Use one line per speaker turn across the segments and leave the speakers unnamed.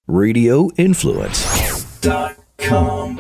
RadioInfluence.com.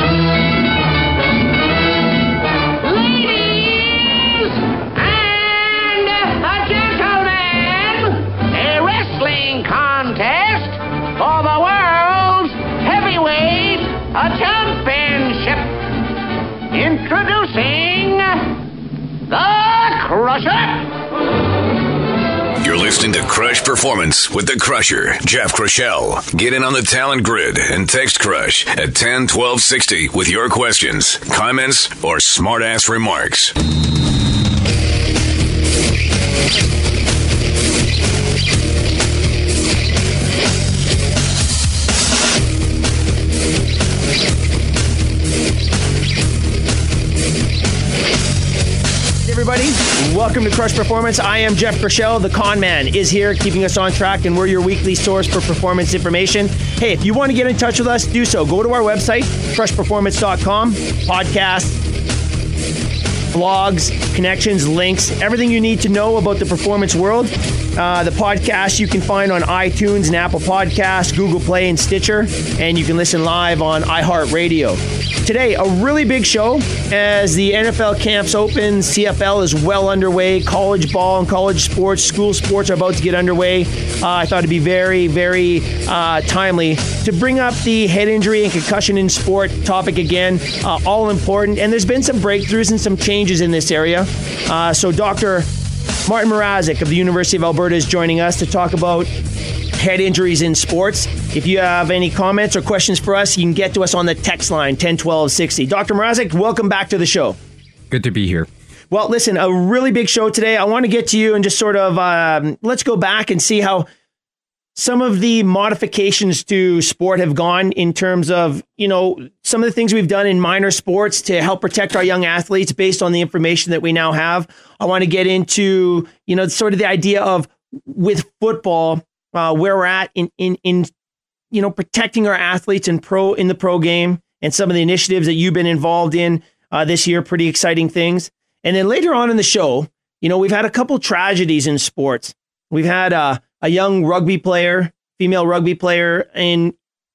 Ladies and gentlemen, a wrestling contest for the world's heavyweight championship. Introducing the Crusher.
You're listening to Crush Performance with the Crusher, Jeff Crushell. Get in on the talent grid and text Crush at 10-1260 with your questions, comments, or smart-ass remarks.
Everybody, welcome to Crush Performance. I am Jeff Crushell. The Con Man is here, keeping us on track, and we're your weekly source for performance information. Hey, if you want to get in touch with us, do so. Go to our website, crushperformance.com. Podcasts, blogs, connections, links, everything you need to know about the performance world. The podcast you can find on iTunes and Apple Podcasts, Google Play, and Stitcher, and you can listen live on iHeartRadio. Today, a really big show as the NFL camps open, CFL is well underway, college ball and college sports, school sports are about to get underway. I thought it'd be very, very timely to bring up the head injury and concussion in sport topic again, all important, and there's been some breakthroughs and some changes in this area. So Dr. Martin Mrazek of the University of Alberta is joining us to talk about head injuries in sports. If you have any comments or questions for us, you can get to us on the text line, 10-1260. Dr. Mrazek, welcome back to the show.
Good to be here.
Well, listen, a really big show today. I want to get to you and just sort of, let's go back and see how some of the modifications to sport have gone in terms of, you know, some of the things we've done in minor sports to help protect our young athletes based on the information that we now have. I want to get into, you know, sort of the idea of with football, where we're at in you know, protecting our athletes in the pro game and some of the initiatives that you've been involved in this year. Pretty exciting things. And then later on in the show, you know, we've had a couple tragedies in sports. We've had a young rugby player, female rugby player in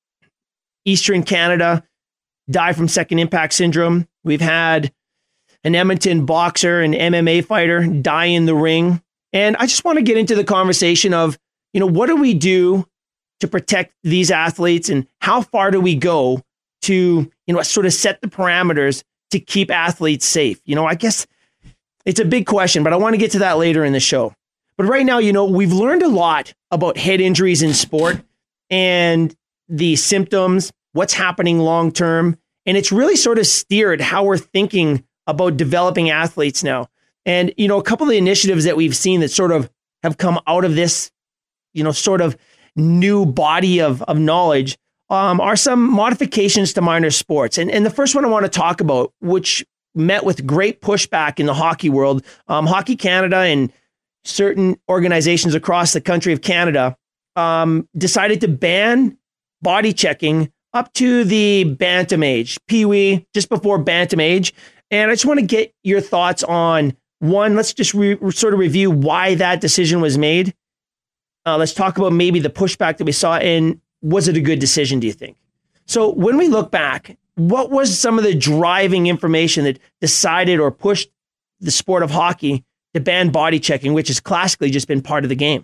Eastern Canada die from second impact syndrome. We've had an Edmonton boxer, an MMA fighter die in the ring. And I just want to get into the conversation of, you know, what do we do to protect these athletes and how far do we go to, you know, sort of set the parameters to keep athletes safe? You know, I guess it's a big question, but I want to get to that later in the show. But right now, you know, we've learned a lot about head injuries in sport and the symptoms, what's happening long term. And it's really sort of steered how we're thinking about developing athletes now. And, you know, a couple of the initiatives that we've seen that sort of have come out of this, you know, sort of new body of knowledge are some modifications to minor sports. And the first one I want to talk about, which met with great pushback in the hockey world, Hockey Canada and certain organizations across the country of Canada decided to ban body checking up to the bantam age, peewee, just before bantam age. And I just want to get your thoughts on, one, let's just sort of review why that decision was made. Let's talk about maybe the pushback that we saw, and was it a good decision, do you think? So when we look back, what was some of the driving information that decided or pushed the sport of hockey to ban body checking, which has classically just been part of the game?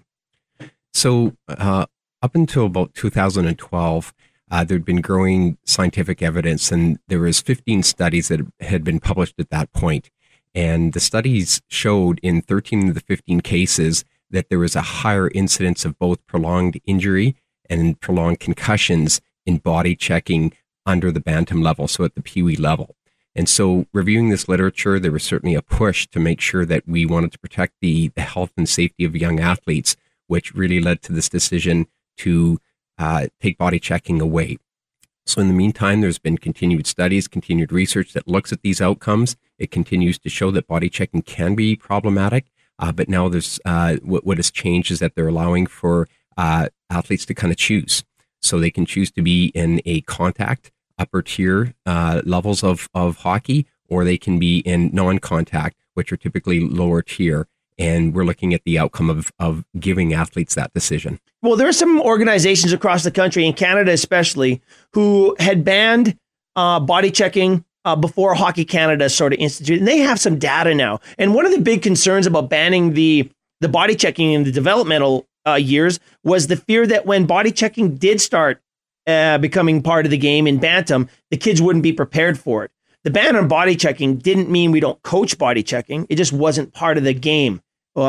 So up until about 2012, there'd been growing scientific evidence, and there was 15 studies that had been published at that point. And the studies showed in 13 of the 15 cases that there was a higher incidence of both prolonged injury and prolonged concussions in body checking under the bantam level, so at the peewee level. And so reviewing this literature, there was certainly a push to make sure that we wanted to protect the health and safety of young athletes, which really led to this decision to take body checking away. So in the meantime, there's been continued studies, continued research that looks at these outcomes. It continues to show that body checking can be problematic, but now there's what has changed is that they're allowing for athletes to kind of choose. So they can choose to be in a contact upper tier levels of hockey, or they can be in non-contact, which are typically lower tier. And we're looking at the outcome of giving athletes that decision.
Well, there are some organizations across the country, in Canada especially, who had banned body checking before Hockey Canada sort of instituted, and they have some data now. And one of the big concerns about banning the body checking in the developmental years was the fear that when body checking did start becoming part of the game in bantam, the kids wouldn't be prepared for it. The ban on body checking didn't mean we don't coach body checking. It just wasn't part of the game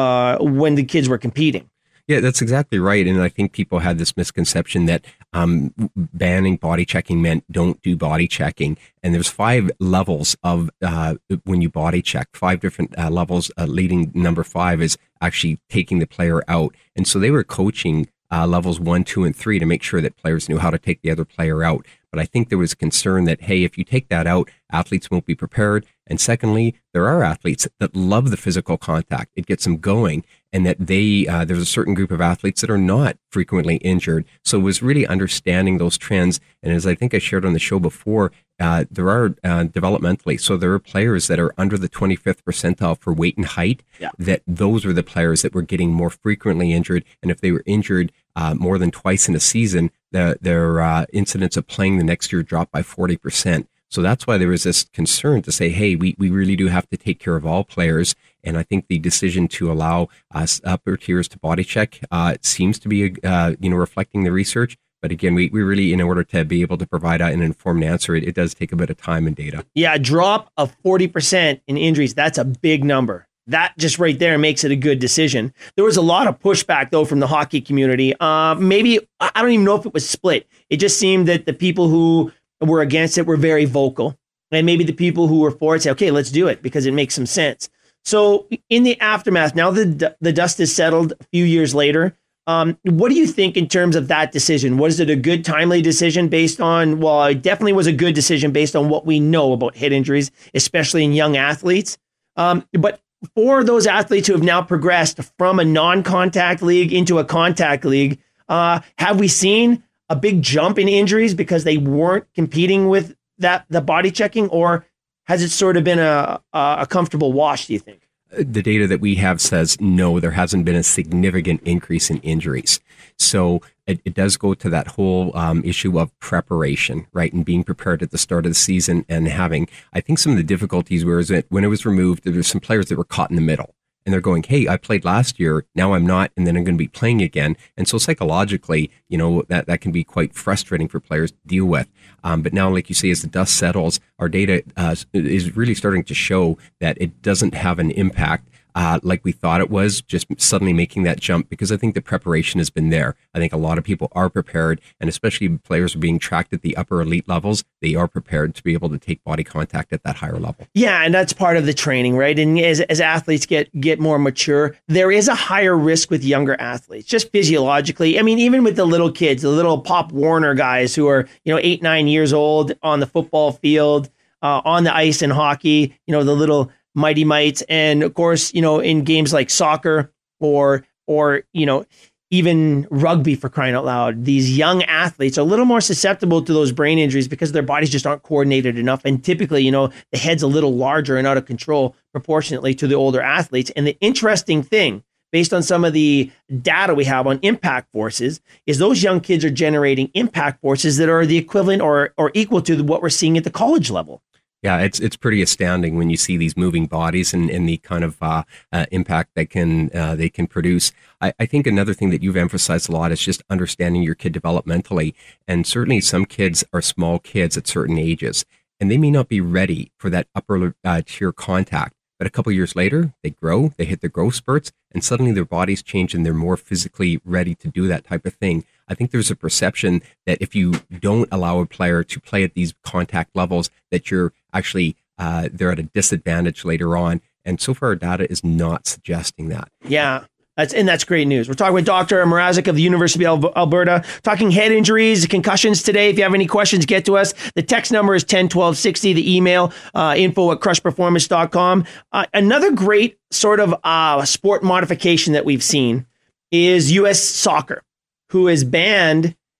when the kids were competing.
Yeah, that's exactly right. And I think people had this misconception that banning body checking meant don't do body checking. And there's 5 levels of when you body check, 5 different levels. Leading number 5 is actually taking the player out. And so they were coaching levels 1, 2, and 3 to make sure that players knew how to take the other player out. But I think there was concern that, hey, if you take that out, athletes won't be prepared. And secondly, there are athletes that love the physical contact. It gets them going. And that there's a certain group of athletes that are not frequently injured. So it was really understanding those trends. And as I think I shared on the show before, there are developmentally, so there are players that are under the 25th percentile for weight and height, that those are the players that were getting more frequently injured. And if they were injured more than twice in a season, their incidence of playing the next year dropped by 40%. So that's why there was this concern to say, hey, we really do have to take care of all players. And I think the decision to allow us upper tiers to body check seems to be, reflecting the research. But again, we really, in order to be able to provide an informed answer, it does take a bit of time and data. Yeah,
a drop of 40% in injuries. That's a big number. That just right there makes it a good decision. There was a lot of pushback, though, from the hockey community. Maybe, I don't even know if it was split. It just seemed that the people who were against it were very vocal. And maybe the people who were for it say, okay, let's do it because it makes some sense. So in the aftermath, now the dust is settled a few years later, what do you think in terms of that decision? Was it a good, timely decision based on, well, it definitely was a good decision based on what we know about head injuries, especially in young athletes. But for those athletes who have now progressed from a non-contact league into a contact league, have we seen a big jump in injuries because they weren't competing with the body checking, or has it sort of been a comfortable wash, do you think?
The data that we have says no, there hasn't been a significant increase in injuries. So it does go to that whole issue of preparation, right? And being prepared at the start of the season and I think some of the difficulties were that when it was removed, there were some players that were caught in the middle. And they're going, hey, I played last year, now I'm not, and then I'm going to be playing again. And so psychologically, that can be quite frustrating for players to deal with. But now, like you say, as the dust settles, our data is really starting to show that it doesn't have an impact like we thought it was, just suddenly making that jump, because I think the preparation has been there. I think a lot of people are prepared, and especially players are being tracked at the upper elite levels. They are prepared to be able to take body contact at that higher level.
Yeah, and that's part of the training, right? And as athletes get more mature, there is a higher risk with younger athletes, just physiologically. I mean, even with the little kids, the little Pop Warner guys who are 8, 9 years old on the football field, on the ice in hockey, the little Mighty Mites, and of course, in games like soccer or even rugby, for crying out loud, these young athletes are a little more susceptible to those brain injuries because their bodies just aren't coordinated enough. And typically, the head's a little larger and out of control proportionately to the older athletes. And the interesting thing, based on some of the data we have on impact forces, is those young kids are generating impact forces that are the equivalent or equal to what we're seeing at the college level.
Yeah, it's pretty astounding when you see these moving bodies and the kind of impact that they can produce. I think another thing that you've emphasized a lot is just understanding your kid developmentally. And certainly some kids are small kids at certain ages, and they may not be ready for that upper tier contact. But a couple of years later, they grow, they hit their growth spurts, and suddenly their bodies change and they're more physically ready to do that type of thing. I think there's a perception that if you don't allow a player to play at these contact levels, that you're actually, they're at a disadvantage later on. And so far, our data is not suggesting that.
Yeah. That's great news. We're talking with Dr. Mrazek of the University of Alberta, talking head injuries, concussions today. If you have any questions, get to us. The text number is 101260. The email, info@crushperformance.com. Another great sort of sport modification that we've seen is U.S. Soccer, who has banned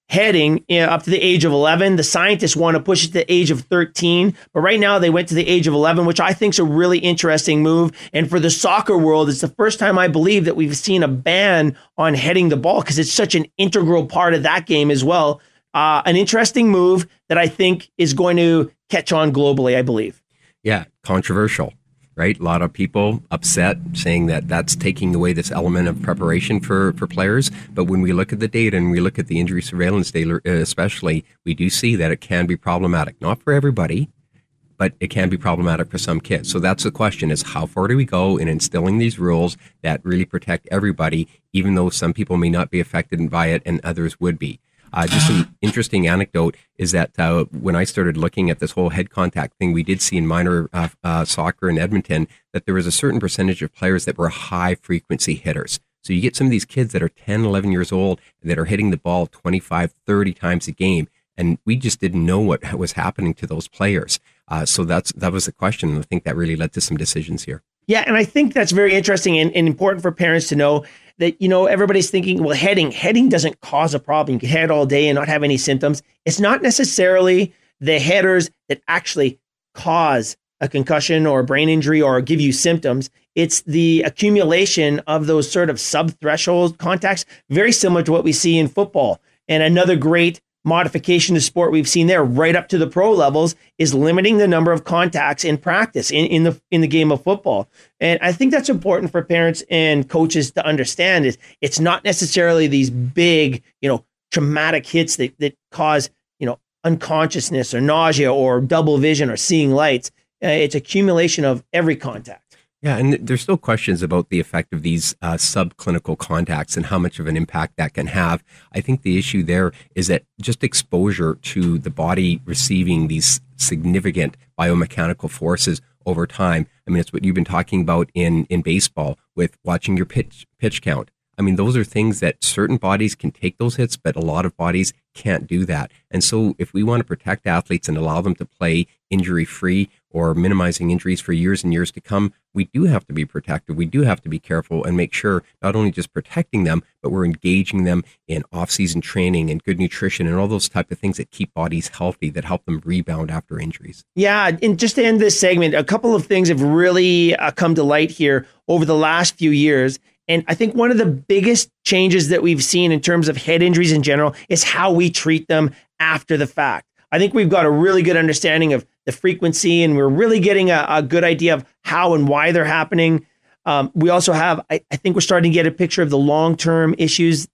heading up to the age of 11. The scientists want to push it to the age of 13, but right now they went to the age of 11, which I think is a really interesting move. And for the soccer world, it's the first time I believe that we've seen a ban on heading the ball because it's such an integral part of that game as well. An interesting move that I think is going to catch on globally, I believe.
Yeah, controversial, right? A lot of people upset saying that that's taking away this element of preparation for players. But when we look at the data and we look at the injury surveillance data especially, we do see that it can be problematic. Not for everybody, but it can be problematic for some kids. So that's the question, is how far do we go in instilling these rules that really protect everybody, even though some people may not be affected by it and others would be? Just an interesting anecdote is that when I started looking at this whole head contact thing, we did see in minor soccer in Edmonton that there was a certain percentage of players that were high frequency hitters. So you get some of these kids that are 10, 11 years old that are hitting the ball 25, 30 times a game. And we just didn't know what was happening to those players. So that was the question. And I think that really led to some decisions here.
Yeah, and I think that's very interesting and important for parents to know that, everybody's thinking, well, heading doesn't cause a problem. You can head all day and not have any symptoms. It's not necessarily the headers that actually cause a concussion or a brain injury or give you symptoms. It's the accumulation of those sort of sub-threshold contacts, very similar to what we see in football. And another great modification to sport we've seen there right up to the pro levels is limiting the number of contacts in practice in the game of football. And I think that's important for parents and coaches to understand is it's not necessarily these big, traumatic hits that cause, unconsciousness or nausea or double vision or seeing lights. It's accumulation of every contact.
Yeah, and there's still questions about the effect of these subclinical contacts and how much of an impact that can have. I think the issue there is that just exposure to the body receiving these significant biomechanical forces over time. I mean, it's what you've been talking about in baseball with watching your pitch count. I mean, those are things that certain bodies can take those hits, but a lot of bodies can't do that. And so if we want to protect athletes and allow them to play injury-free or minimizing injuries for years and years to come, we do have to be protective. We do have to be careful and make sure not only just protecting them, but we're engaging them in off-season training and good nutrition and all those type of things that keep bodies healthy, that help them rebound after injuries.
Yeah, and just to end this segment, a couple of things have really come to light here over the last few years. And I think one of the biggest changes that we've seen in terms of head injuries in general is how we treat them after the fact. I think we've got a really good understanding of the frequency, and we're really getting a good idea of how and why they're happening. We also have, I think we're starting to get a picture of the long-term issues,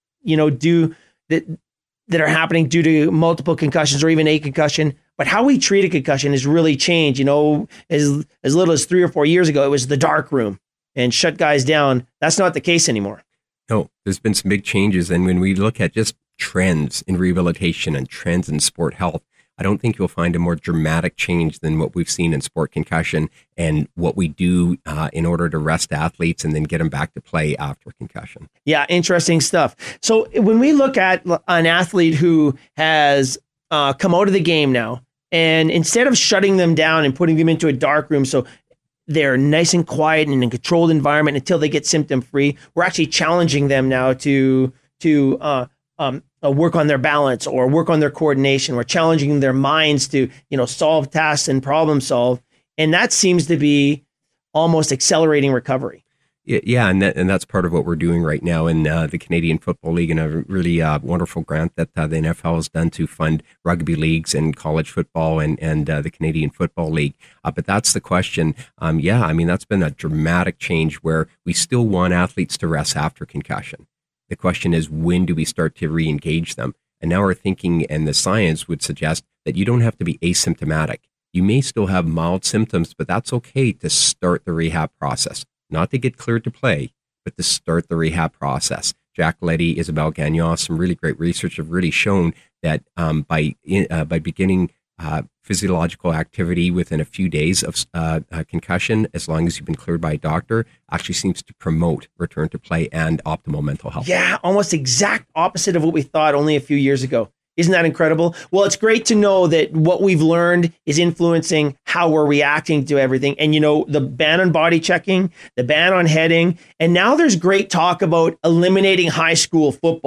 that are happening due to multiple concussions or even a concussion. But how we treat a concussion has really changed. As little as 3 or 4 years ago, it was the dark room and shut guys down. That's not the case anymore.
No, there's been some big changes. And when we look at just trends in rehabilitation and trends in sport health, I don't think you'll find a more dramatic change than what we've seen in sport concussion and what we do in order to rest athletes and then get them back to play after concussion.
Yeah, interesting stuff. So when we look at an athlete who has come out of the game now, and instead of shutting them down and putting them into a dark room, so they're nice and quiet and in a controlled environment until they get symptom free, we're actually challenging them now to work on their balance or work on their coordination. We're challenging their minds to, solve tasks and problem solve. And that seems to be almost accelerating recovery.
Yeah, and that's part of what we're doing right now in the Canadian Football League, and a really wonderful grant that the NFL has done to fund rugby leagues and college football and the Canadian Football League. But that's the question. That's been a dramatic change where we still want athletes to rest after concussion. The question is, when do we start to re-engage them? And now our thinking and the science would suggest that you don't have to be asymptomatic. You may still have mild symptoms, but that's okay to start the rehab process. Not to get cleared to play, but to start the rehab process. Jack Leddy, Isabel Gagnon, some really great research have really shown that by beginning physiological activity within a few days of concussion, as long as you've been cleared by a doctor, actually seems to promote return to play and optimal mental health.
Yeah, almost exact opposite of what we thought only a few years ago. Isn't that incredible? Well, it's great to know that what we've learned is influencing how we're reacting to everything. And, the ban on body checking, the ban on heading, and now there's great talk about eliminating high school football.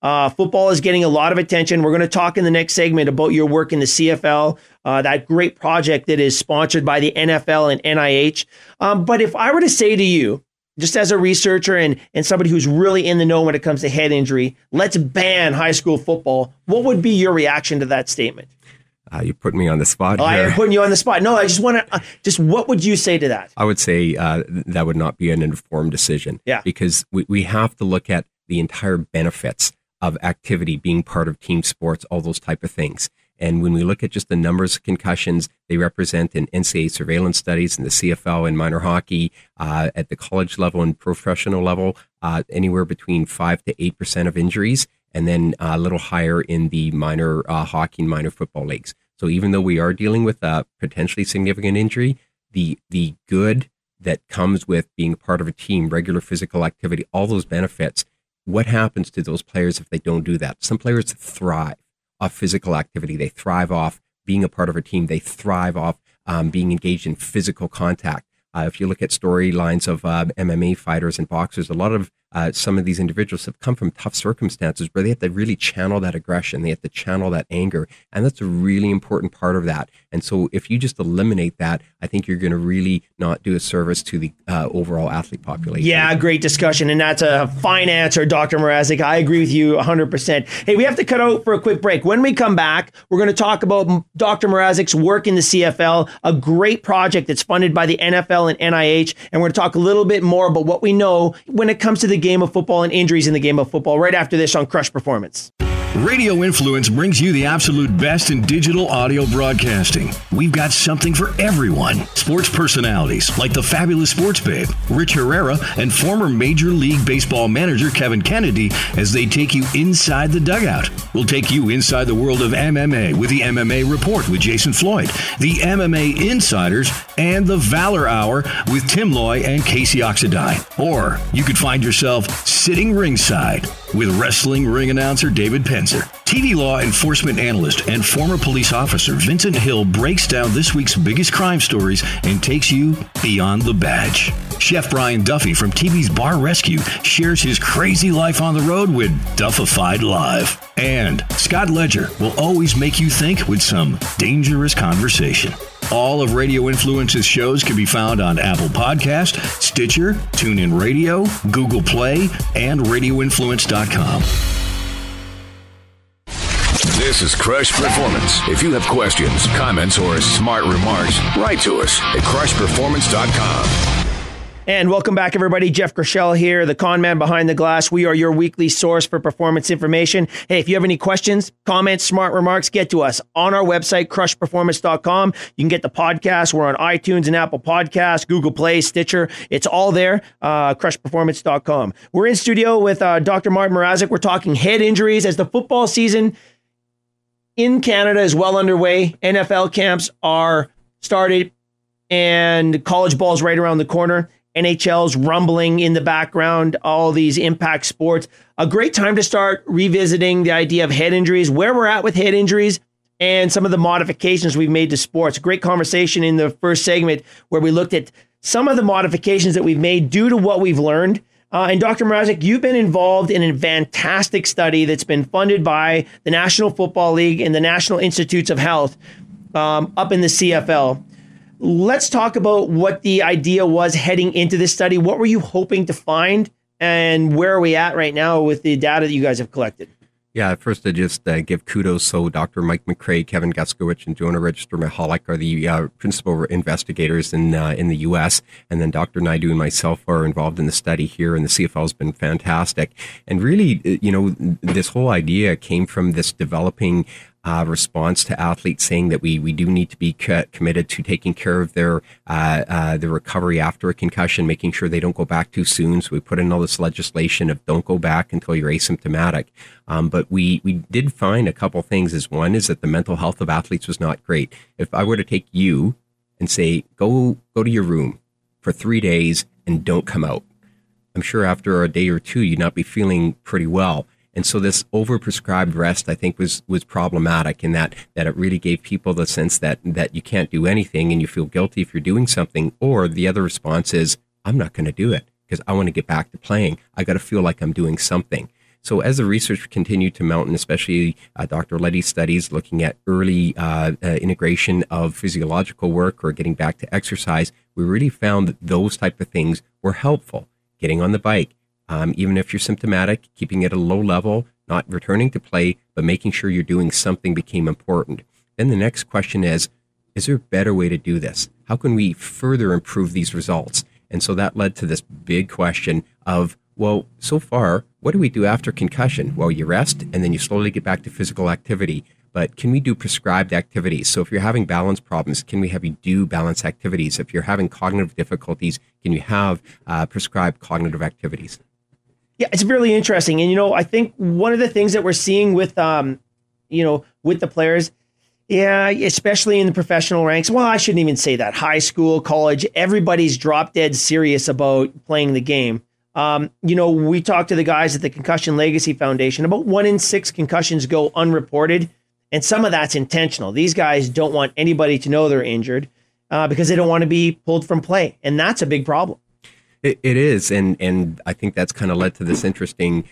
Football is getting a lot of attention. We're going to talk in the next segment about your work in the CFL, that great project that is sponsored by the NFL and NIH. But if I were to say to you, just as a researcher and somebody who's really in the know when it comes to head injury, let's ban high school football, what would be your reaction to that statement?
You put me on the spot here.
I am putting you on the spot. No, I just want to, what would you say to that?
I would say that would not be an informed decision.
Yeah.
Because we have to look at the entire benefits of activity, being part of team sports, all those type of things. And when we look at just the numbers of concussions, they represent in NCAA surveillance studies in the CFL and minor hockey, at the college level and professional level, anywhere between 5 to 8% of injuries, and then a little higher in the minor hockey and minor football leagues. So even though we are dealing with a potentially significant injury, the good that comes with being a part of a team, regular physical activity, all those benefits, what happens to those players if they don't do that? Some players thrive off physical activity. They thrive off being a part of a team. They thrive off being engaged in physical contact. If you look at storylines of MMA fighters and boxers, a lot of some of these individuals have come from tough circumstances where they have to really channel that aggression. They have to channel that anger. And that's a really important part of that. And so if you just eliminate that, I think you're going to really not do a service to the overall athlete population. Yeah,
great discussion. And that's a fine answer, Dr. Mrazek. I agree with you 100%. Hey, we have to cut out for a quick break. When we come back, we're going to talk about Dr. Mrazek's work in the CFL, a great project that's funded by the NFL and NIH. And we're going to talk a little bit more about what we know when it comes to the game of football and injuries in the game of football right after this on Crush Performance.
Radio Influence brings you the absolute best in digital audio broadcasting. We've got something for everyone. Sports personalities like the fabulous Sports Babe, Rich Herrera, and former Major League Baseball manager Kevin Kennedy as they take you inside the dugout. We'll take you inside the world of MMA with the MMA Report with Jason Floyd, the MMA Insiders, and the Valor Hour with Tim Loy and Casey Oxidine. Or you could find yourself sitting ringside with wrestling ring announcer David Penzer. TV law enforcement analyst and former police officer Vincent Hill breaks down this week's biggest crime stories and takes you beyond the badge. Chef Brian Duffy from TV's Bar Rescue shares his crazy life on the road with Duffified Live. And Scott Ledger will always make you think with some dangerous conversation. All of Radio Influence's shows can be found on Apple Podcast, Stitcher, TuneIn Radio, Google Play, and RadioInfluence.com.
This is Crush Performance. If you have questions, comments, or smart remarks, write to us at crushperformance.com.
And welcome back, everybody. Jeff Grishel here, the con man behind the glass. We are your weekly source for performance information. Hey, if you have any questions, comments, smart remarks, get to us on our website, crushperformance.com. You can get the podcast. We're on iTunes and Apple Podcasts, Google Play, Stitcher. It's all there, crushperformance.com. We're in studio with Dr. Martin Mrazek. We're talking head injuries as the football season in Canada is well underway. NFL camps are started and college ball's right around the corner. NHL's rumbling in the background, all these impact sports. A great time to start revisiting the idea of head injuries, where we're at with head injuries, and some of the modifications we've made to sports. Great conversation in the first segment where we looked at some of the modifications that we've made due to what we've learned. And Dr. Mrazek, you've been involved in a fantastic study that's been funded by the National Football League and the National Institutes of Health up in the CFL. Let's talk about what the idea was heading into this study. What were you hoping to find, and where are we at right now with the data that you guys have collected?
Yeah, first to just give kudos. So Dr. Mike McCrae, Kevin Guskowicz, and Jonah Register-Mahalik are the principal investigators in the U.S. And then Dr. Naidu and myself are involved in the study here, and the CFL has been fantastic. And really, this whole idea came from this developing response to athletes saying that we do need to be committed to taking care of their recovery after a concussion, making sure they don't go back too soon. So we put in all this legislation of don't go back until you're asymptomatic. But we did find a couple things. One is that the mental health of athletes was not great. If I were to take you and say, go to your room for 3 days and don't come out, I'm sure after a day or two, you'd not be feeling pretty well. And so this overprescribed rest, I think, was problematic in that it really gave people the sense that you can't do anything and you feel guilty if you're doing something. Or the other response is, I'm not going to do it because I want to get back to playing. I got to feel like I'm doing something. So as the research continued to mount, and especially Dr. Letty's studies looking at early integration of physiological work or getting back to exercise, we really found that those type of things were helpful. Getting on the bike, even if you're symptomatic, keeping it at a low level, not returning to play, but making sure you're doing something became important. Then the next question is there a better way to do this? How can we further improve these results? And so that led to this big question of, well, so far, what do we do after concussion? Well, you rest and then you slowly get back to physical activity. But can we do prescribed activities? So if you're having balance problems, can we have you do balance activities? If you're having cognitive difficulties, can you have prescribed cognitive activities?
Yeah, it's really interesting. And, I think one of the things that we're seeing with, with the players, yeah, especially in the professional ranks. Well, I shouldn't even say that. High school, college, everybody's drop dead serious about playing the game. We talked to the guys at the Concussion Legacy Foundation. About 1 in 6 concussions go unreported, and some of that's intentional. These guys don't want anybody to know they're injured because they don't want to be pulled from play, and that's a big problem.
It is, and I think that's kind of led to this interesting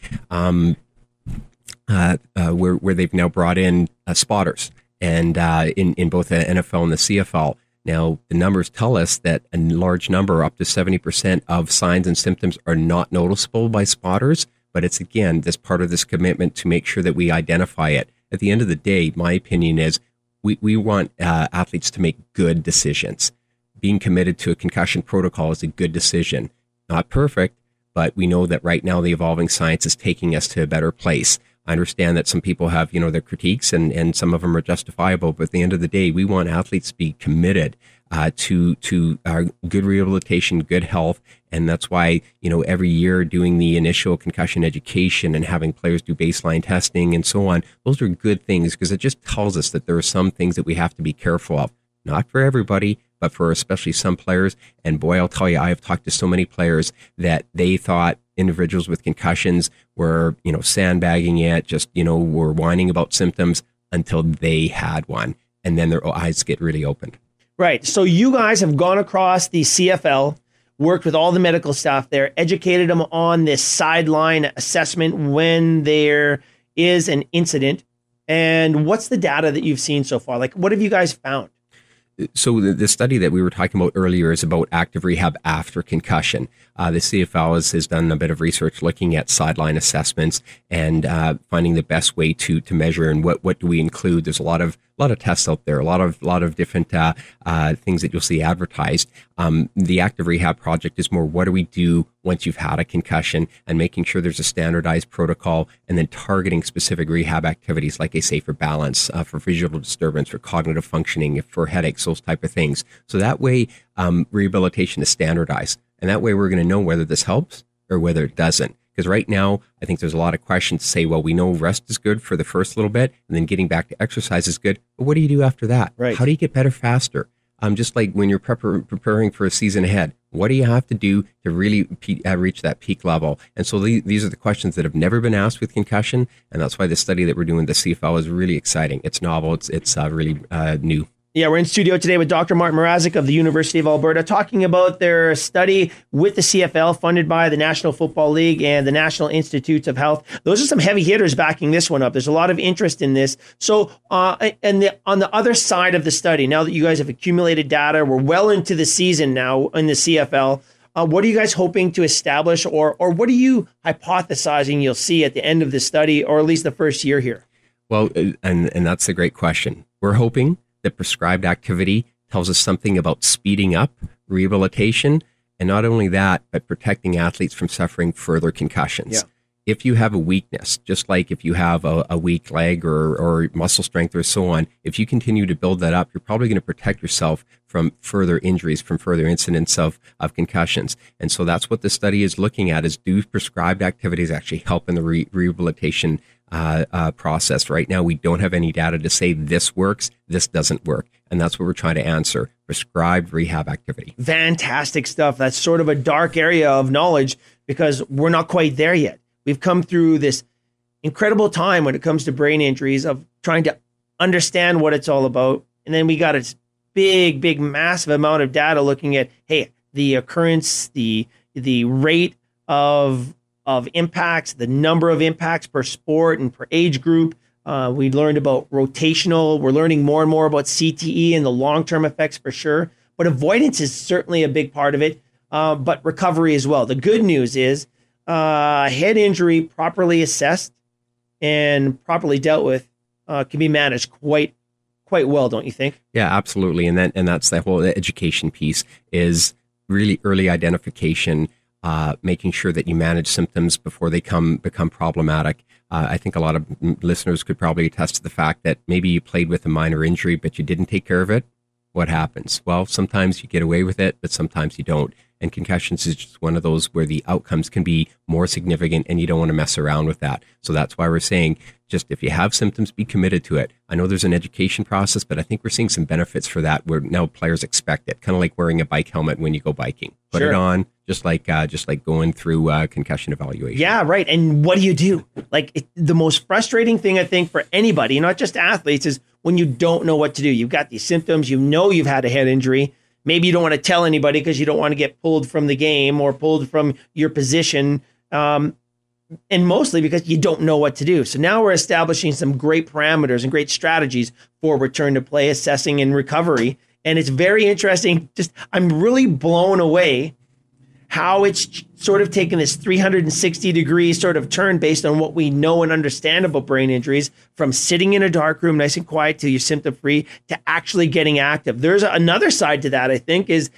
where they've now brought in spotters. And in both the NFL and the CFL. Now, the numbers tell us that a large number, up to 70% of signs and symptoms are not noticeable by spotters, but it's, again, this part of this commitment to make sure that we identify it. At the end of the day, my opinion is we want athletes to make good decisions. Being committed to a concussion protocol is a good decision. Not perfect, but we know that right now the evolving science is taking us to a better place. I understand that some people have, their critiques and some of them are justifiable, but at the end of the day, we want athletes to be committed to good rehabilitation, good health. And that's why, every year doing the initial concussion education and having players do baseline testing and so on, those are good things because it just tells us that there are some things that we have to be careful of. Not for everybody, but for especially some players. And boy, I'll tell you, I have talked to so many players that they thought individuals with concussions were, sandbagging it, just, were whining about symptoms until they had one. And then their eyes get really opened.
Right. So you guys have gone across the CFL, worked with all the medical staff there, educated them on this sideline assessment when there is an incident. And what's the data that you've seen so far? Like, what have you guys found?
So the study that we were talking about earlier is about active rehab after concussion. The CFL has done a bit of research looking at sideline assessments and finding the best way to measure and what do we include. There's a lot of tests out there, a lot of different things that you'll see advertised. The active rehab project is more what do we do once you've had a concussion and making sure there's a standardized protocol and then targeting specific rehab activities like I say for balance, for visual disturbance, for cognitive functioning, for headaches, those type of things. So that way rehabilitation is standardized. And that way we're going to know whether this helps or whether it doesn't. Because right now, I think there's a lot of questions to say, well, we know rest is good for the first little bit, and then getting back to exercise is good. But what do you do after that?
Right.
How do you get better faster? Just like when you're preparing for a season ahead, what do you have to do to really reach that peak level? And so these are the questions that have never been asked with concussion, and that's why the study that we're doing, the CFL, is really exciting. It's novel. It's really new.
Yeah, we're in studio today with Dr. Martin Mrazek of the University of Alberta talking about their study with the CFL funded by the National Football League and the National Institutes of Health. Those are some heavy hitters backing this one up. There's a lot of interest in this. So on the other side of the study, now that you guys have accumulated data, we're well into the season now in the CFL. What are you guys hoping to establish or what are you hypothesizing you'll see at the end of the study or at least the first year here?
Well, and that's a great question. We're hoping that prescribed activity tells us something about speeding up rehabilitation, and not only that, but protecting athletes from suffering further concussions.
Yeah.
If you have a weakness, just like if you have a weak leg or muscle strength or so on, if you continue to build that up, you're probably going to protect yourself from further injuries, from further incidents of concussions. And so that's what the study is looking at, is do prescribed activities actually help in the rehabilitation process? Right now, we don't have any data to say this works, this doesn't work. And that's what we're trying to answer. Prescribed rehab activity.
Fantastic stuff. That's sort of a dark area of knowledge because we're not quite there yet. We've come through this incredible time when it comes to brain injuries of trying to understand what it's all about. And then we got a big, massive amount of data looking at, hey, the occurrence, the rate of of impacts, the number of impacts per sport and per age group. We learned about rotational. We're learning more and more about CTE and the long-term effects for sure. But avoidance is certainly a big part of it, but recovery as well. The good news is head injury properly assessed and properly dealt with can be managed quite well, don't you think?
Yeah, absolutely. And that's the whole education piece is really early identification, making sure that you manage symptoms before they become problematic. I think a lot of listeners could probably attest to the fact that maybe you played with a minor injury, but you didn't take care of it. What happens? Well, sometimes you get away with it, but sometimes you don't. And concussions is just one of those where the outcomes can be more significant and you don't want to mess around with that. So that's why we're saying, just if you have symptoms, be committed to it. I know there's an education process, but I think we're seeing some benefits for that where now players expect it, kind of like wearing a bike helmet when you go biking. Put it on, just like going through concussion evaluation.
Yeah, right. And what do? The most frustrating thing I think for anybody, not just athletes, is when you don't know what to do. You've got these symptoms, you've had a head injury. Maybe you don't want to tell anybody because you don't want to get pulled from the game or pulled from your position. And mostly because you don't know what to do. So now we're establishing some great parameters and great strategies for return to play, assessing, and recovery. And it's very interesting. I'm really blown away how it's sort of taken this 360-degree sort of turn based on what we know and understand about brain injuries, from sitting in a dark room, nice and quiet, till you're symptom-free, to actually getting active. There's another side to that, I think, is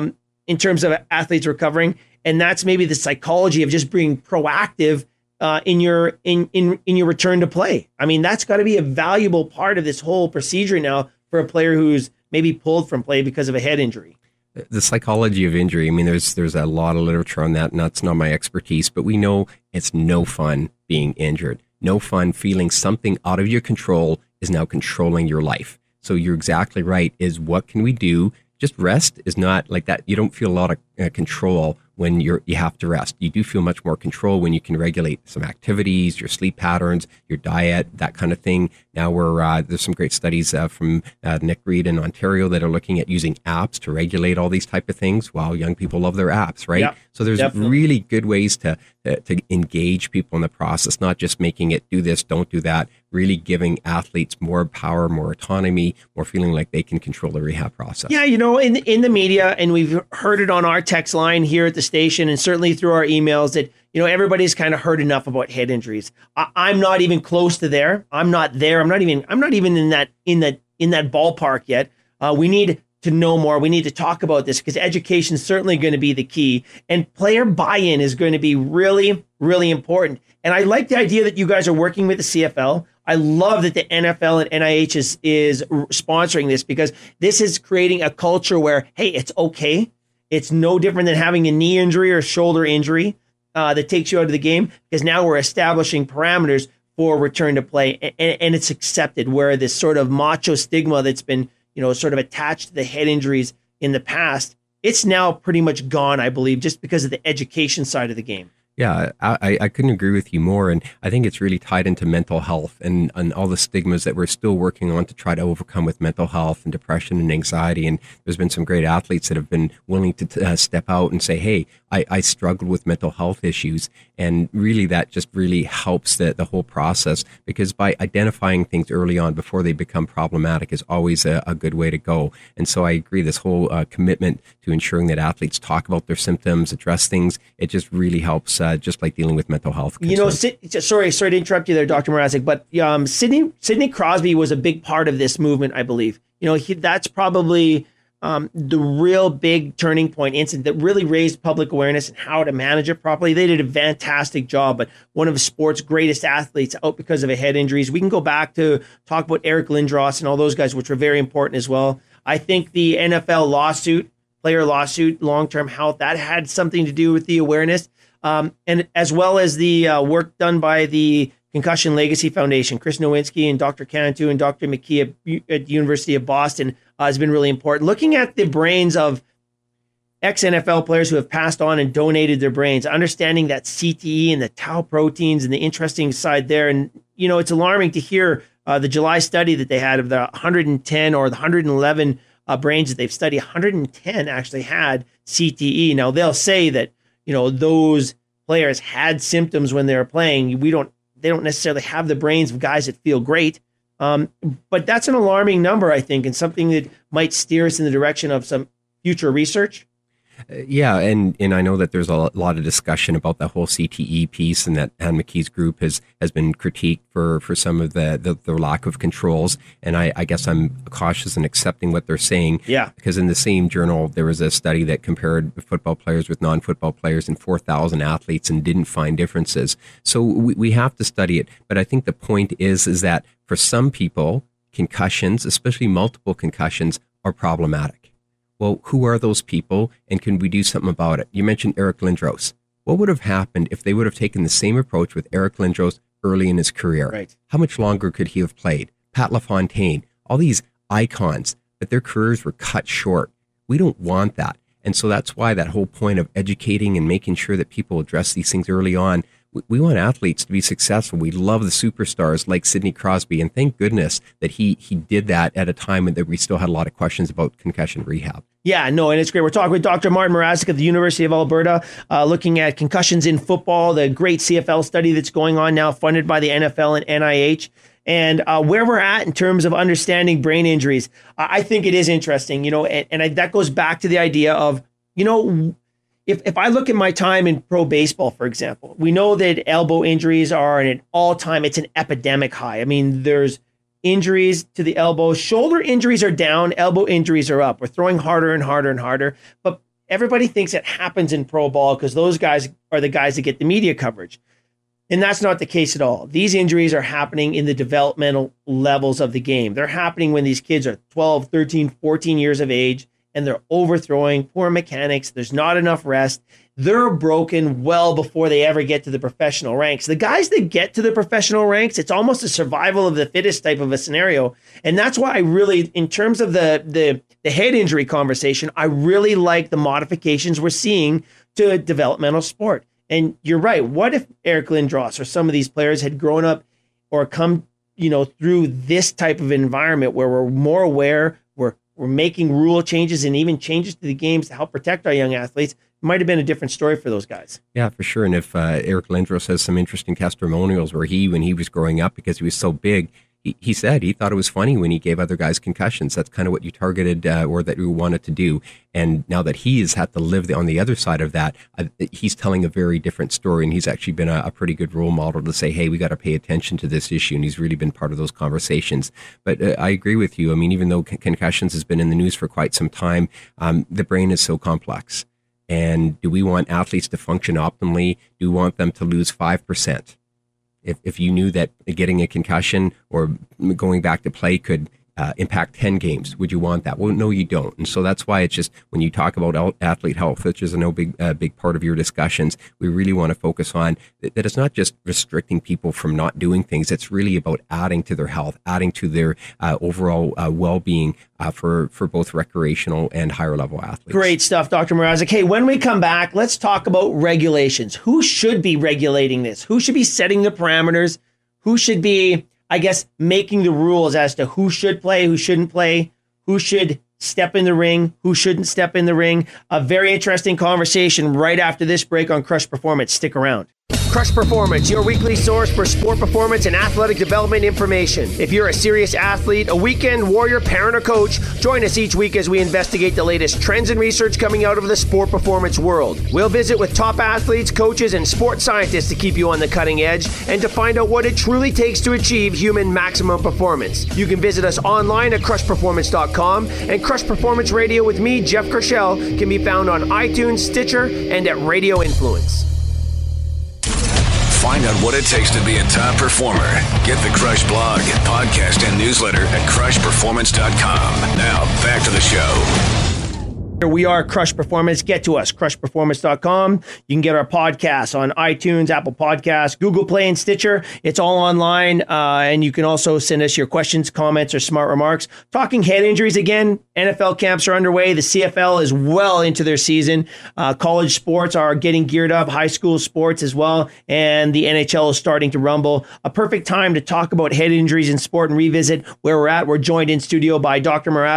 in terms of athletes recovering, and that's maybe the psychology of just being proactive in your return to play. I mean, that's got to be a valuable part of this whole procedure now for a player who's maybe pulled from play because of a head injury.
The psychology of injury, I mean, there's a lot of literature on that, and that's not my expertise, but we know it's no fun being injured. No fun feeling something out of your control is now controlling your life. So you're exactly right, is what can we do? Just rest is not like that. You don't feel a lot of control when you have to rest. You do feel much more control when you can regulate some activities, your sleep patterns, your diet, that kind of thing. Now there's some great studies from Nick Reed in Ontario that are looking at using apps to regulate all these type of things. Wow, young people love their apps, right? Yeah, so there's really good ways to engage people in the process, not just making it do this, don't do that, really giving athletes more power, more autonomy, more feeling like they can control the rehab process.
Yeah, in the media, and we've heard it on our text line here at the station and certainly through our emails, that everybody's kind of heard enough about head injuries. I'm not even close to there. I'm not there. I'm not even in that ballpark yet. We need to know more. We need to talk about this because education is certainly going to be the key, and player buy-in is going to be really, really important. And I like the idea that you guys are working with the CFL. I love that the NFL and NIH is sponsoring this, because this is creating a culture where, hey, it's okay. It's no different than having a knee injury or shoulder injury that takes you out of the game, because now we're establishing parameters for return to play, and it's accepted, where this sort of macho stigma that's been sort of attached to the head injuries in the past, it's now pretty much gone, I believe, just because of the education side of the game.
Yeah, I couldn't agree with you more. And I think it's really tied into mental health and all the stigmas that we're still working on to try to overcome with mental health and depression and anxiety. And there's been some great athletes that have been willing to step out and say, hey, I struggled with mental health issues. And really, that just really helps the whole process, because by identifying things early on before they become problematic is always a good way to go. And so I agree, this whole commitment to ensuring that athletes talk about their symptoms, address things, it just really helps. Just like dealing with mental health concerns.
Sorry to interrupt you there, Dr. Mrazek, but Sidney Crosby was a big part of this movement, I believe. That's probably the real big turning point incident that really raised public awareness and how to manage it properly. They did a fantastic job, but one of sport's greatest athletes out because of a head injuries. We can go back to talk about Eric Lindros and all those guys, which were very important as well. I think the NFL player lawsuit, long-term health, that had something to do with the awareness. And as well as the work done by the Concussion Legacy Foundation, Chris Nowinski and Dr. Cantu and Dr. McKee at the University of Boston has been really important. Looking at the brains of ex-NFL players who have passed on and donated their brains, understanding that CTE and the tau proteins and the interesting side there. And, it's alarming to hear the July study that they had of the 110 or the 111 brains that they've studied. 110 actually had CTE. Now, they'll say that those players had symptoms when they were playing. They don't necessarily have the brains of guys that feel great. But that's an alarming number, I think, and something that might steer us in the direction of some future research.
Yeah, and I know that there's a lot of discussion about the whole CTE piece, and that Anne McKee's group has been critiqued for some of the lack of controls. And I guess I'm cautious in accepting what they're saying.
Yeah.
Because in the same journal, there was a study that compared football players with non-football players and 4,000 athletes and didn't find differences. So we have to study it. But I think the point is that for some people, concussions, especially multiple concussions, are problematic. Well, who are those people, and can we do something about it? You mentioned Eric Lindros. What would have happened if they would have taken the same approach with Eric Lindros early in his career?
Right.
How much longer could he have played? Pat LaFontaine, all these icons, but their careers were cut short. We don't want that. And so that's why that whole point of educating and making sure that people address these things early on. We want athletes to be successful. We love the superstars like Sidney Crosby, and thank goodness that he did that at a time when we still had a lot of questions about concussion rehab.
Yeah, no, and it's great. We're talking with Dr. Martin Mrazek of the University of Alberta, looking at concussions in football, the great CFL study that's going on now, funded by the NFL and NIH, and where we're at in terms of understanding brain injuries. I think it is interesting, and that goes back to the idea of, if I look at my time in pro baseball, for example, we know that elbow injuries are at an all-time, it's an epidemic high. I mean, there's injuries to the elbow. Shoulder injuries are down. Elbow injuries are up. We're throwing harder and harder and harder. But everybody thinks it happens in pro ball because those guys are the guys that get the media coverage. And that's not the case at all. These injuries are happening in the developmental levels of the game. They're happening when these kids are 12, 13, 14 years of age, and they're overthrowing, poor mechanics. There's not enough rest. They're broken well before they ever get to the professional ranks. The guys that get to the professional ranks, it's almost a survival of the fittest type of a scenario. And that's why I really, in terms of the head injury conversation, I really like the modifications we're seeing to developmental sport. And you're right. What if Eric Lindros or some of these players had grown up or come, through this type of environment where we're more aware, we're making rule changes and even changes to the games to help protect our young athletes? It might have been a different story for those guys.
Yeah, for sure. And if Eric Lindros has some interesting testimonials where when he was growing up, because he was so big, he said he thought it was funny when he gave other guys concussions. That's kind of what you targeted or that you wanted to do. And now that he has had to live on the other side of that, he's telling a very different story. And he's actually been a pretty good role model to say, hey, we got to pay attention to this issue. And he's really been part of those conversations. But I agree with you. I mean, even though concussions has been in the news for quite some time, the brain is so complex. And do we want athletes to function optimally? Do we want them to lose 5%? If you knew that getting a concussion or going back to play could impact 10 games, would you want that? Well, no, you don't. And so that's why it's just when you talk about athlete health, which is a big part of your discussions, we really want to focus on that it's not just restricting people from not doing things. It's really about adding to their health, adding to their overall well-being for both recreational and higher level athletes. Great
stuff, Dr. Mrazek. Hey, when we come back, let's talk about regulations. Who should be regulating this? Who should be setting the parameters? Who should be, I guess, making the rules as to who should play, who shouldn't play, who should step in the ring, who shouldn't step in the ring? A very interesting conversation right after this break on Crush Performance. Stick around. Crush Performance, your weekly source for sport performance and athletic development information. If you're a serious athlete, a weekend warrior, parent, or coach, join us each week as we investigate the latest trends and research coming out of the sport performance world. We'll visit with top athletes, coaches, and sports scientists to keep you on the cutting edge and to find out what it truly takes to achieve human maximum performance. You can visit us online at crushperformance.com, and Crush Performance Radio with me, Jeff Kershell, can be found on iTunes, Stitcher, and at Radio Influence.
Find out what it takes to be a top performer. Get the Crush blog, podcast, and newsletter at crushperformance.com. Now, back to the show.
Here we are, Crush Performance. Get to us, crushperformance.com. You can get our podcasts on iTunes, Apple Podcasts, Google Play, and Stitcher. It's all online, and you can also send us your questions, comments, or smart remarks. Talking head injuries again, NFL camps are underway. The CFL is well into their season. College sports are getting geared up, high school sports as well, and the NHL is starting to rumble. A perfect time to talk about head injuries in sport and revisit where we're at. We're joined in studio by Dr. Mrazek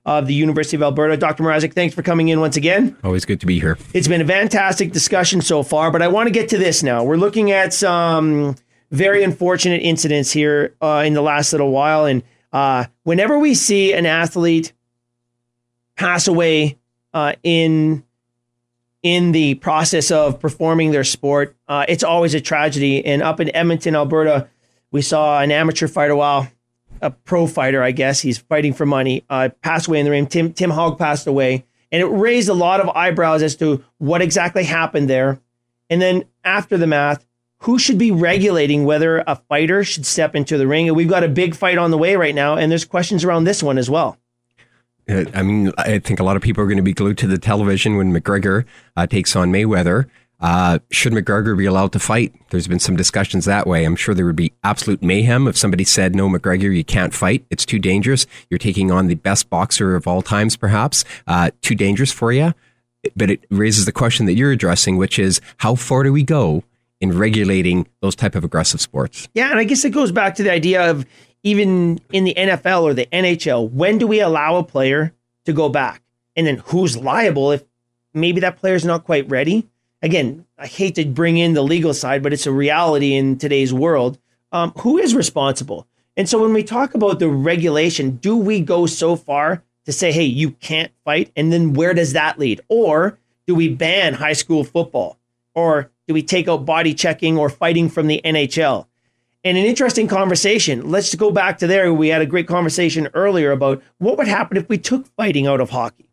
of the University of Alberta. Dr. Mrazek, thanks for coming in once again.
Always good to be here.
It's been a fantastic discussion so far, but I want to get to this now. We're looking at some very unfortunate incidents here in the last little while. And whenever we see an athlete pass away in the process of performing their sport, it's always a tragedy. And up in Edmonton, Alberta, we saw an amateur fighter, a pro fighter, I guess. He's fighting for money. Passed away in the ring. Tim Hogg passed away. And it raised a lot of eyebrows as to what exactly happened there. And then after the math, who should be regulating whether a fighter should step into the ring? And we've got a big fight on the way right now, and there's questions around this one as well.
I mean, I think a lot of people are going to be glued to the television when McGregor takes on Mayweather. Should McGregor be allowed to fight? There's been some discussions that way. I'm sure there would be absolute mayhem if somebody said, no, McGregor, you can't fight. It's too dangerous. You're taking on the best boxer of all times, perhaps. Too dangerous for you. But it raises the question that you're addressing, which is, how far do we go in regulating those type of aggressive sports?
Yeah, and I guess it goes back to the idea of even in the NFL or the NHL, when do we allow a player to go back? And then who's liable if maybe that player's not quite ready? Again, I hate to bring in the legal side, but it's a reality in today's world. Who is responsible? And so when we talk about the regulation, do we go so far to say, hey, you can't fight? And then where does that lead? Or do we ban high school football? Or do we take out body checking or fighting from the NHL? And an interesting conversation. Let's go back to there. We had a great conversation earlier about what would happen if we took fighting out of hockey.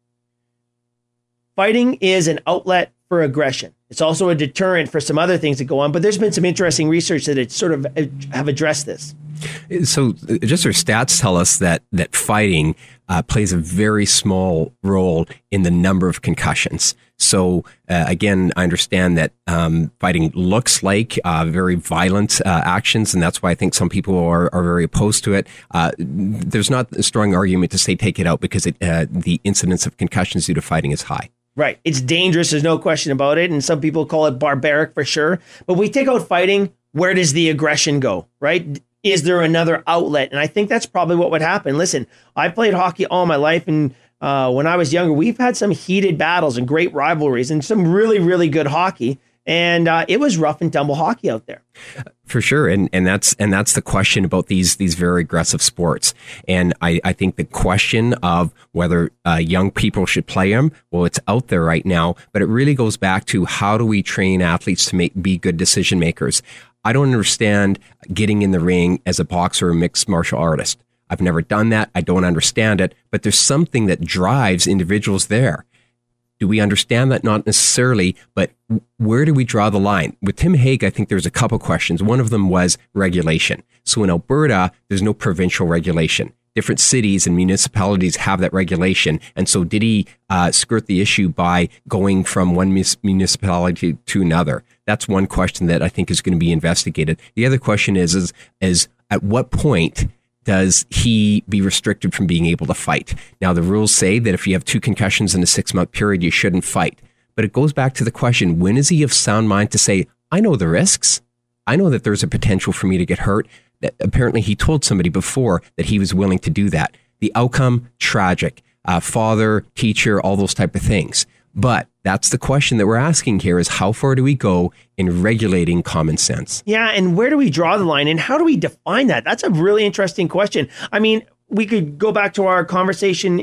Fighting is an outlet for aggression. It's also a deterrent for some other things that go on, but there's been some interesting research that it sort of have addressed this.
So just our stats tell us that fighting plays a very small role in the number of concussions. So again, I understand that fighting looks like very violent actions, and that's why I think some people are very opposed to it. There's not a strong argument to say take it out because the incidence of concussions due to fighting is high.
Right. It's dangerous. There's no question about it. And some people call it barbaric for sure. But we take out fighting. Where does the aggression go? Right. Is there another outlet? And I think that's probably what would happen. Listen, I played hockey all my life. And when I was younger, we've had some heated battles and great rivalries and some really, really good hockey. And it was rough and tumble hockey out there.
For sure. And that's the question about these very aggressive sports. And I think the question of whether young people should play them, well, it's out there right now, but it really goes back to how do we train athletes to be good decision makers? I don't understand getting in the ring as a boxer or mixed martial artist. I've never done that. I don't understand it, but there's something that drives individuals there. Do we understand that? Not necessarily, but where do we draw the line? With Tim Hogg, I think there's a couple questions. One of them was regulation. So in Alberta, there's no provincial regulation. Different cities and municipalities have that regulation. And so did he skirt the issue by going from one municipality to another? That's one question that I think is going to be investigated. The other question is at what point does he be restricted from being able to fight? Now, the rules say that if you have 2 concussions in a 6-month period, you shouldn't fight. But it goes back to the question, when is he of sound mind to say, I know the risks. I know that there's a potential for me to get hurt. That apparently he told somebody before that he was willing to do that. The outcome, tragic. Father, teacher, all those type of things. But that's the question that we're asking here is how far do we go in regulating common sense?
Yeah, and where do we draw the line and how do we define that? That's a really interesting question. I mean, we could go back to our conversation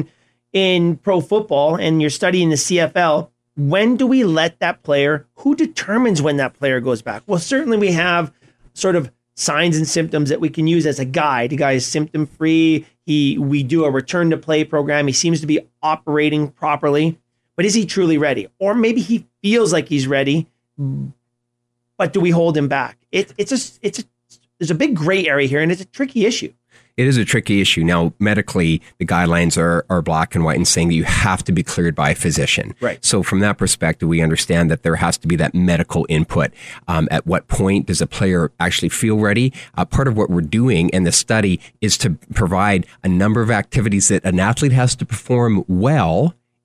in pro football and you're studying the CFL. When do we let that player, who determines when that player goes back? Well, certainly we have sort of signs and symptoms that we can use as a guide. The guy is symptom free. We do a return to play program. He seems to be operating properly. But is he truly ready? Or maybe he feels like he's ready, but do we hold him back? There's a big gray area here, and it's a tricky issue.
It is a tricky issue. Now, medically, the guidelines are black and white and saying that you have to be cleared by a physician.
Right.
So from that perspective, we understand that there has to be that medical input. At what point does a player actually feel ready? Part of what we're doing in the study is to provide a number of activities that an athlete has to perform well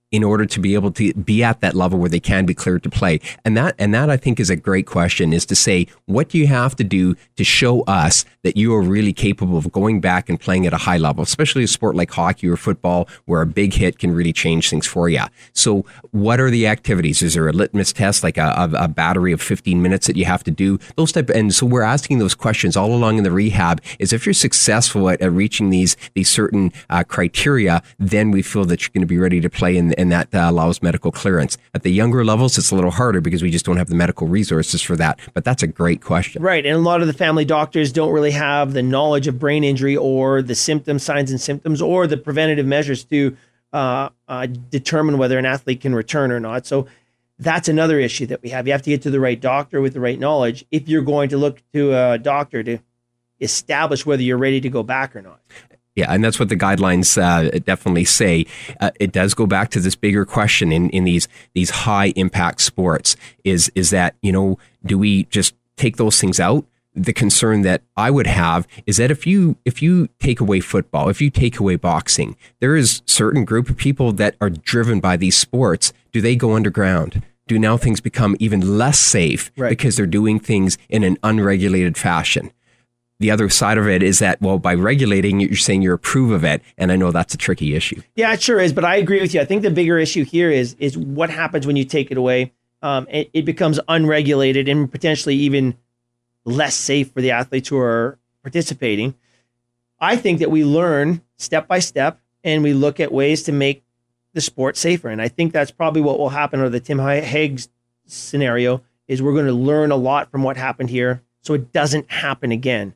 in order to be able to be at that level where they can be cleared to play? And that I think is a great question, is to say, what do you have to do to show us that you are really capable of going back and playing at a high level, especially a sport like hockey or football, where a big hit can really change things for you. So what are the activities? Is there a litmus test, like a battery of 15 minutes that you have to do? Those type, and so we're asking those questions all along in the rehab, is if you're successful at reaching these certain criteria, then we feel that you're going to be ready to play, and that allows medical clearance. At the younger levels, it's a little harder because we just don't have the medical resources for that. But that's a great question.
Right. And a lot of the family doctors don't really have the knowledge of brain injury or the symptoms, signs and symptoms, or the preventative measures to determine whether an athlete can return or not. So that's another issue that we have. You have to get to the right doctor with the right knowledge if you're going to look to a doctor to establish whether you're ready to go back or not.
Yeah, and that's what the guidelines definitely say. It does go back to this bigger question in these high impact sports is that, do we just take those things out? The concern that I would have is that if you take away football, if you take away boxing, there is certain group of people that are driven by these sports. Do they go underground? Do now things become even less safe because they're doing things in an unregulated fashion? The other side of it is that, well, by regulating, you're saying you approve of it. And I know that's a tricky issue.
Yeah, it sure is. But I agree with you. I think the bigger issue here is what happens when you take it away. It becomes unregulated and potentially even less safe for the athletes who are participating. I think that we learn step by step and we look at ways to make the sport safer. And I think that's probably what will happen under the Tim Hague scenario, is we're going to learn a lot from what happened here so it doesn't happen again.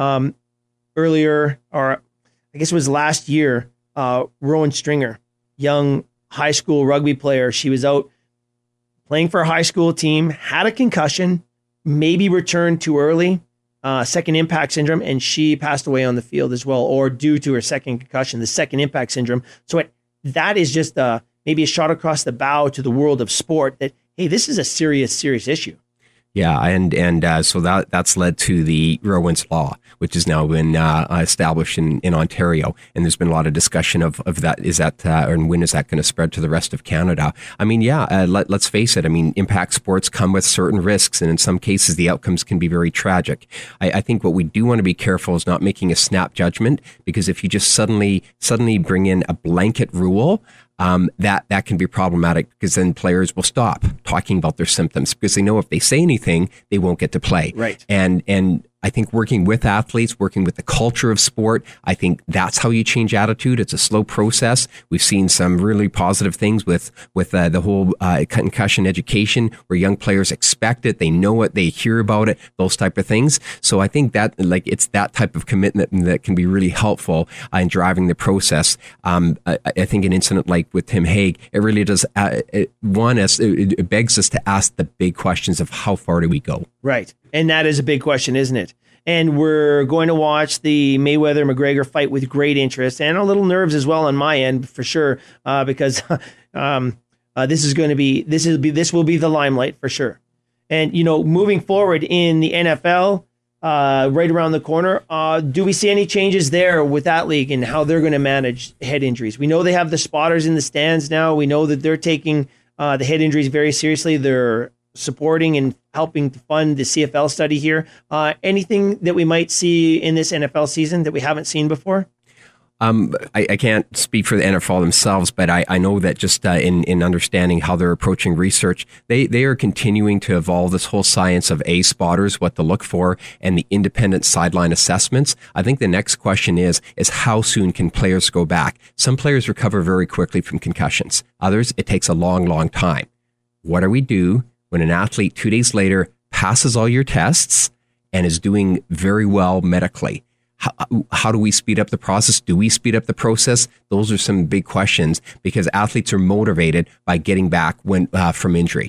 Earlier, or I guess it was last year, Rowan Stringer, young high school rugby player, she was out playing for a high school team, had a concussion, maybe returned too early, second impact syndrome, and she passed away on the field as well, or due to her second concussion, the second impact syndrome. So that is just maybe a shot across the bow to the world of sport that, hey, this is a serious issue.
Yeah, and so that's led to the Rowan's Law, which has now been established in Ontario, and there's been a lot of discussion of that. Is that and when is that going to spread to the rest of Canada? I mean, let's face it. I mean, impact sports come with certain risks, and in some cases, the outcomes can be very tragic. I think what we do want to be careful is not making a snap judgment, because if you just suddenly bring in a blanket rule, that can be problematic, because then players will stop talking about their symptoms because they know if they say anything, they won't get to play.
Right.
And I think working with athletes, working with the culture of sport, I think that's how you change attitude. It's a slow process. We've seen some really positive things with the whole concussion education, where young players expect it, they know it, they hear about it, those type of things. So I think that it's that type of commitment that can be really helpful in driving the process. I think an incident like with Tim Hague, it really does. It begs us to ask the big questions of how far do we go?
Right. And that is a big question, isn't it? And we're going to watch the Mayweather-McGregor fight with great interest and a little nerves as well on my end, for sure, because this will be the limelight for sure. And, moving forward in the NFL, right around the corner, do we see any changes there with that league and how they're going to manage head injuries? We know they have the spotters in the stands now. We know that they're taking the head injuries very seriously. They're supporting and helping to fund the CFL study here. Anything that we might see in this NFL season that we haven't seen before?
I can't speak for the NFL themselves, but I know that just in understanding how they're approaching research, they are continuing to evolve this whole science of spotters, what to look for, and the independent sideline assessments. I think the next question is how soon can players go back? Some players recover very quickly from concussions. Others, it takes a long, long time. What do we do when an athlete 2 days later passes all your tests and is doing very well medically? How do we speed up the process? Do we speed up the process? Those are some big questions, because athletes are motivated by getting back from injury.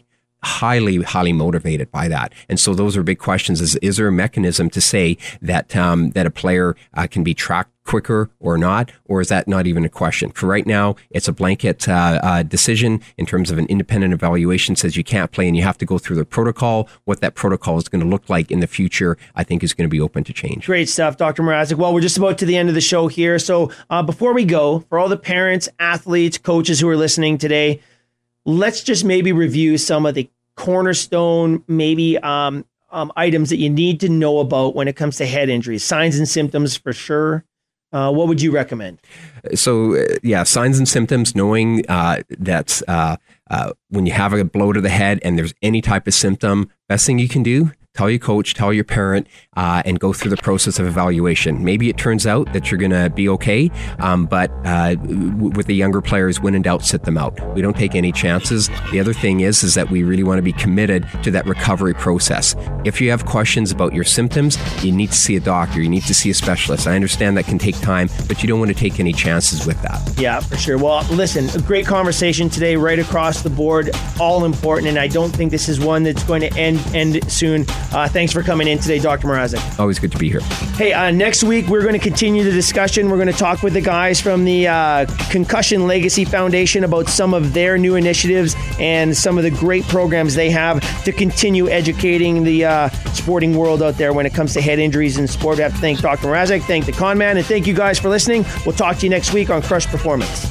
highly, highly motivated by that. And so those are big questions. Is there a mechanism to say that that a player can be tracked quicker or not, or is that not even a question? For right now, it's a blanket decision in terms of an independent evaluation says you can't play and you have to go through the protocol. What that protocol is going to look like in the future, I think is going to be open to change.
Great stuff, Dr. Mrazek. Well, we're just about to the end of the show here. So before we go, for all the parents, athletes, coaches who are listening today, let's just maybe review some of the cornerstone, maybe items that you need to know about when it comes to head injuries, signs and symptoms for sure. What would you recommend?
So, signs and symptoms, knowing that when you have a blow to the head and there's any type of symptom, best thing you can do, tell your coach, tell your parent, and go through the process of evaluation. Maybe it turns out that you're going to be okay, but with the younger players, when in doubt, sit them out. We don't take any chances. The other thing is that we really want to be committed to that recovery process. If you have questions about your symptoms, you need to see a doctor. You need to see a specialist. I understand that can take time, but you don't want to take any chances with that.
Yeah, for sure. Well, listen, a great conversation today, right across the board, all important, and I don't think this is one that's going to end soon. Thanks for coming in today, Dr. Mrazek.
Always good to be here.
Hey, next week we're going to continue the discussion. We're going to talk with the guys from the Concussion Legacy Foundation about some of their new initiatives and some of the great programs they have to continue educating the sporting world out there when it comes to head injuries in sport. We have to thank Dr. Mrazek, thank the Con Man, and thank you guys for listening. We'll talk to you next week on Crush Performance.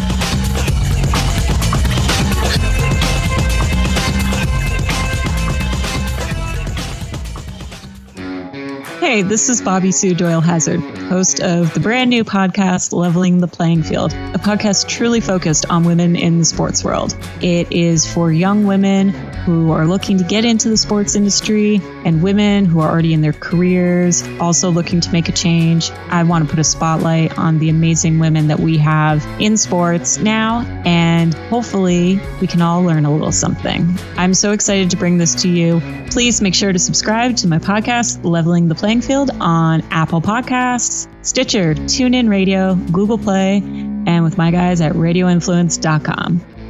Hey, this is Bobby Sue Doyle Hazard, host of the brand new podcast, Leveling the Playing Field, a podcast truly focused on women in the sports world. It is for young women who are looking to get into the sports industry and women who are already in their careers, also looking to make a change. I want to put a spotlight on the amazing women that we have in sports now, and hopefully we can all learn a little something. I'm so excited to bring this to you. Please make sure to subscribe to my podcast, Leveling the Playing Field, on Apple Podcasts, Stitcher, TuneIn Radio, Google Play, and with my guys at radioinfluence.com.